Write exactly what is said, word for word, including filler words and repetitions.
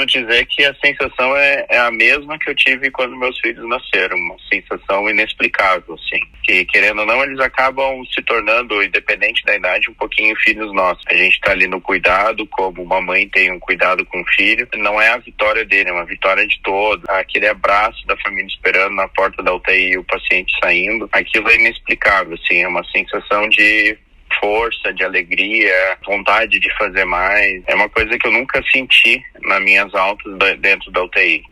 costumo dizer que a sensação é, é a mesma que eu tive quando meus filhos nasceram, uma sensação inexplicável, assim, que querendo ou não eles acabam se tornando, independente da idade, um pouquinho filhos nossos. A gente tá ali no cuidado, como uma mãe tem um cuidado com o filho, não é a vitória dele, é uma vitória de todos. Aquele abraço da família esperando na porta da U T I e o paciente saindo, aquilo é inexplicável, assim, é uma sensação de força, de alegria, vontade de fazer mais. É uma coisa que eu nunca senti nas minhas altas dentro da U T I.